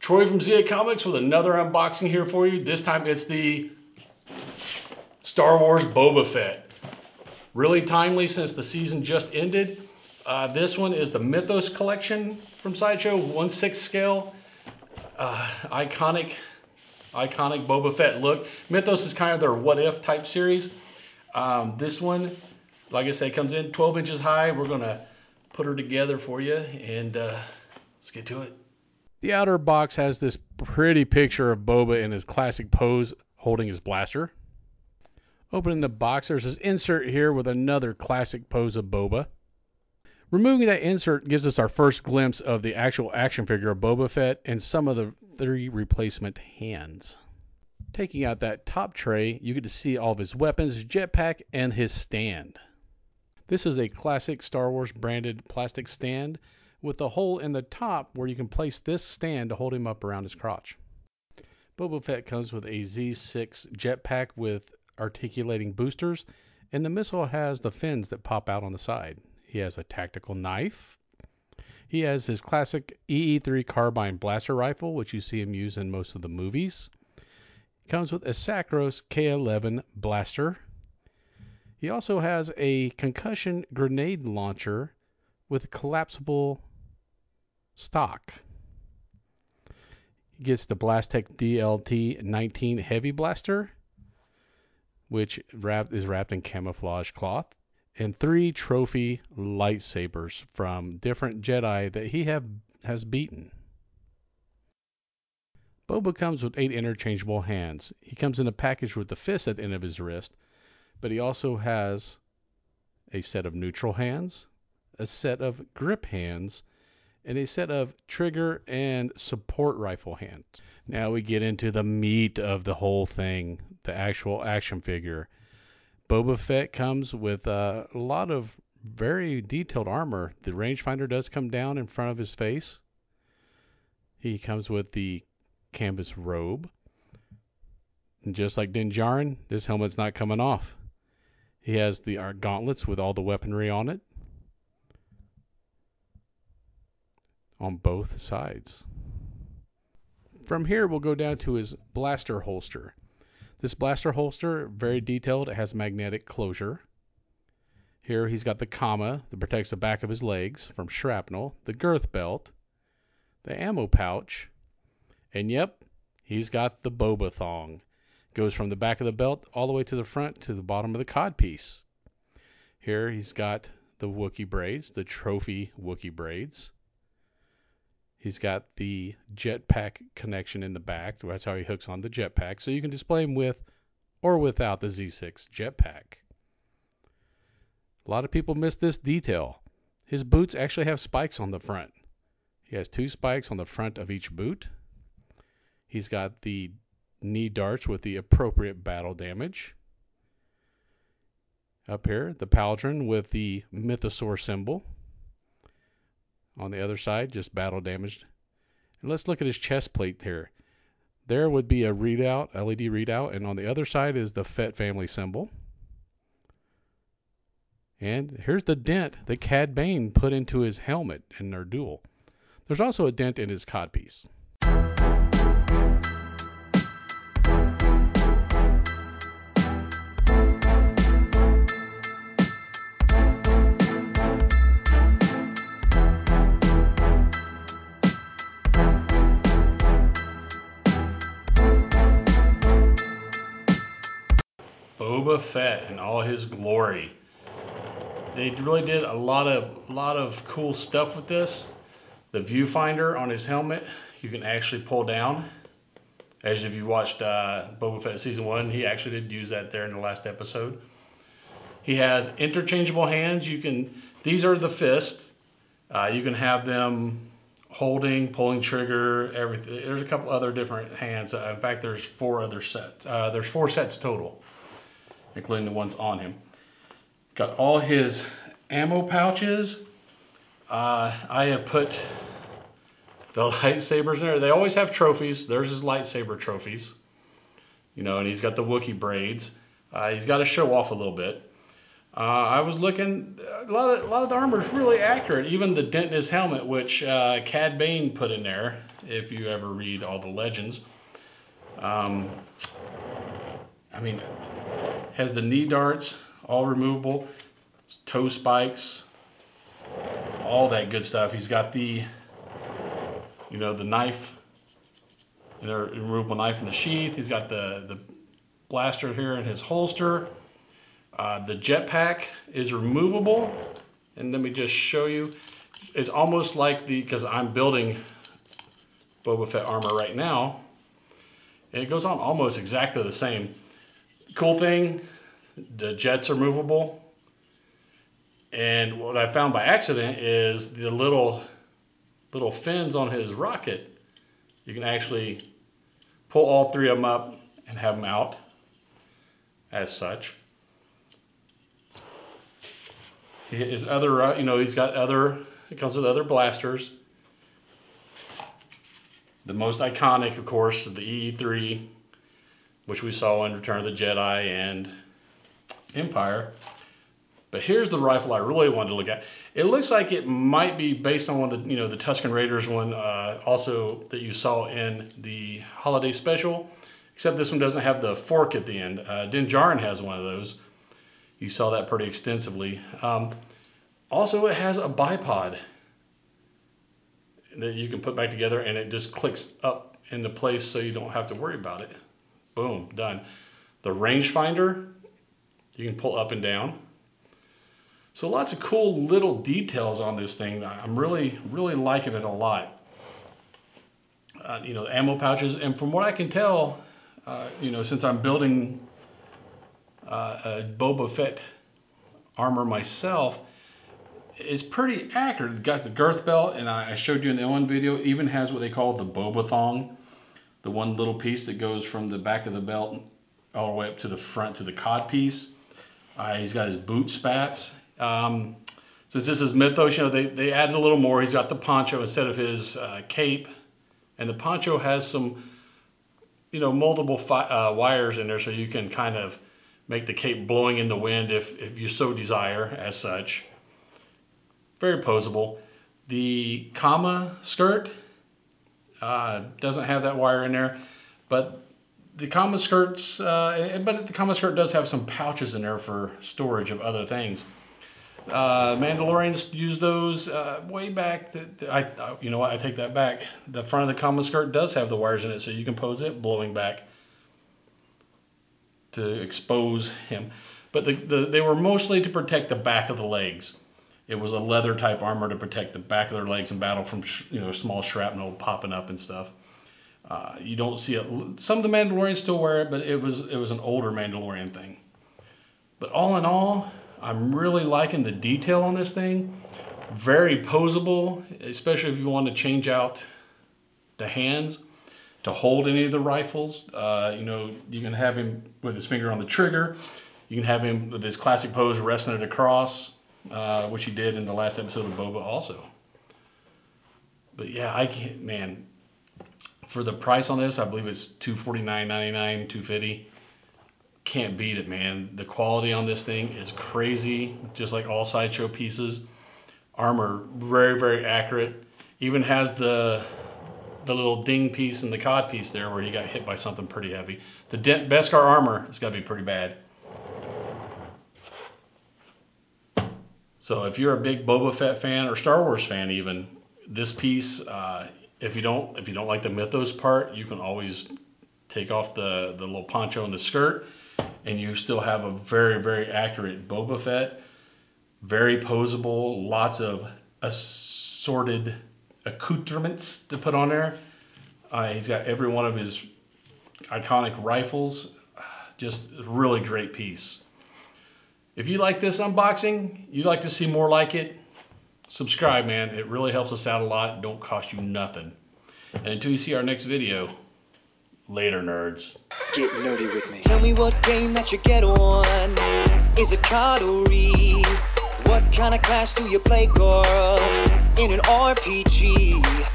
Troy from Zia Comics with another unboxing here for you. This time it's the Star Wars Boba Fett. Really timely since the season just ended. This one is the Mythos collection from Sideshow, 1/6 scale. Iconic Boba Fett look. Mythos is kind of their what if type series. This one, like I say, comes in 12 inches high. We're gonna put her together for you and let's get to it. The outer box has this pretty picture of Boba in his classic pose holding his blaster. Opening the box, there's this insert here with another classic pose of Boba. Removing that insert gives us our first glimpse of the actual action figure of Boba Fett and some of the 3 replacement hands. Taking out that top tray, you get to see all of his weapons, his jetpack, and his stand. This is a classic Star Wars branded plastic stand with a hole in the top where you can place this stand to hold him up around his crotch. Boba Fett comes with a Z6 jetpack with articulating boosters, and the missile has the fins that pop out on the side. He has a tactical knife. He has his classic EE3 carbine blaster rifle, which you see him use in most of the movies. He comes with a Sacros K11 blaster. He also has a concussion grenade launcher with collapsible stock. He gets the Blastech DLT-19 heavy blaster, which is wrapped in camouflage cloth, and 3 trophy lightsabers from different Jedi that he has beaten. Boba comes with 8 interchangeable hands. He comes in a package with the fist at the end of his wrist, but he also has a set of neutral hands, a set of grip hands, and a set of trigger and support rifle hands. Now we get into the meat of the whole thing, the actual action figure. Boba Fett comes with a lot of very detailed armor. The rangefinder does come down in front of his face. He comes with the canvas robe. And just like Din Djarin, this helmet's not coming off. He has the gauntlets with all the weaponry on it. On both sides. From here, we'll go down to his blaster holster. This blaster holster, very detailed. It has magnetic closure. Here he's got the comma that protects the back of his legs from shrapnel, the girth belt, the ammo pouch, and yep, he's got the Boba thong. Goes from the back of the belt all the way to the front to the bottom of the codpiece. Here he's got the Wookiee braids, the trophy Wookiee braids. He's got the jetpack connection in the back. That's how he hooks on the jetpack. So you can display him with or without the Z6 jetpack. A lot of people miss this detail. His boots actually have spikes on the front. He has 2 spikes on the front of each boot. He's got the knee darts with the appropriate battle damage. Up here, the pauldron with the mythosaur symbol. On the other side, just battle damaged. And let's look at his chest plate here. There would be a readout, LED readout, and on the other side is the Fett family symbol. And here's the dent that Cad Bane put into his helmet in their duel. There's also a dent in his codpiece. Boba Fett in all his glory. They really did a lot of cool stuff with this. The viewfinder on his helmet, you can actually pull down. As if you watched Boba Fett Season 1, he actually did use that there in the last episode. He has interchangeable hands. These are the fists. You can have them holding, pulling trigger, everything. There's a couple other different hands. In fact, there's 4 other sets. There's 4 sets total, including the ones on him. Got all his ammo pouches. I have put the lightsabers in there. They always have trophies. There's his lightsaber trophies. And he's got the Wookiee braids. He's got to show off a little bit. I was looking, a lot of the armor is really accurate. Even the dent in his helmet, which Cad Bane put in there, if you ever read all the legends. I mean, has the knee darts, all removable, toe spikes, all that good stuff. He's got the, you know, the knife, you know, removable knife in the sheath. He's got the blaster here in his holster. The jetpack is removable, and let me just show you. It's almost like because I'm building Boba Fett armor right now, and it goes on almost exactly the same. Cool thing, the jets are movable, and what I found by accident is the little fins on his rocket. You can actually pull all three of them up and have them out as such. His other, you know, he's got other, it comes with other blasters. The most iconic, of course, the EE3, which we saw in Return of the Jedi and Empire. But here's the rifle I really wanted to look at. It looks like it might be based on one of the, you know, the Tusken Raiders one, also that you saw in the holiday special, except this one doesn't have the fork at the end. Din Djarin has one of those. You saw that pretty extensively. Also, it has a bipod that you can put back together, and it just clicks up into place so you don't have to worry about it. Boom, done. The rangefinder, you can pull up and down. So lots of cool little details on this thing. I'm really liking it a lot. You know, ammo pouches, and from what I can tell, you know, since I'm building a Boba Fett armor myself, it's pretty accurate. It's got the girth belt, and I showed you in the one video, it even has what they call the Boba thong, the one little piece that goes from the back of the belt all the way up to the front to the cod piece. He's got his boot spats. Since this is Mythos, you know, they added a little more. He's got the poncho instead of his cape, and the poncho has some, you know, multiple wires in there, so you can kind of make the cape blowing in the wind if you so desire as such. Very posable. The Kama skirt doesn't have that wire in there, but the Kama skirts, but the Kama skirt does have some pouches in there for storage of other things. Mandalorians use those way back. You know what? I take that back. The front of the Kama skirt does have the wires in it, so you can pose it blowing back to expose him. But they were mostly to protect the back of the legs. It was a leather type armor to protect the back of their legs in battle from, you know, small shrapnel popping up and stuff. You don't see it. Some of the Mandalorians still wear it, but it was an older Mandalorian thing. But all in all, I'm really liking the detail on this thing. Very posable, especially if you want to change out the hands to hold any of the rifles. You know, you can have him with his finger on the trigger. You can have him with his classic pose resting it across, which he did in the last episode of Boba also. But yeah, I can't, man, for the price on this, I believe it's $249.99, $250. Can't beat it, man. The quality on this thing is crazy, just like all Sideshow pieces. Armor, very accurate. Even has the little ding piece and the cod piece there where he got hit by something pretty heavy. The Beskar armor has got to be pretty bad. So if you're a big Boba Fett fan or Star Wars fan even, this piece, if you don't like the Mythos part, you can always take off the little poncho and the skirt, and you still have a very accurate Boba Fett. Very posable, lots of assorted accoutrements to put on there. He's got every one of his iconic rifles. Just a really great piece. If you like this unboxing, you'd like to see more like it, subscribe, man. It really helps us out a lot. Don't cost you nothing. And until you see our next video, later, nerds. Get nerdy with me. Tell me what game that you get on. Is it COD or Eve? What kind of class do you play, girl? In an RPG.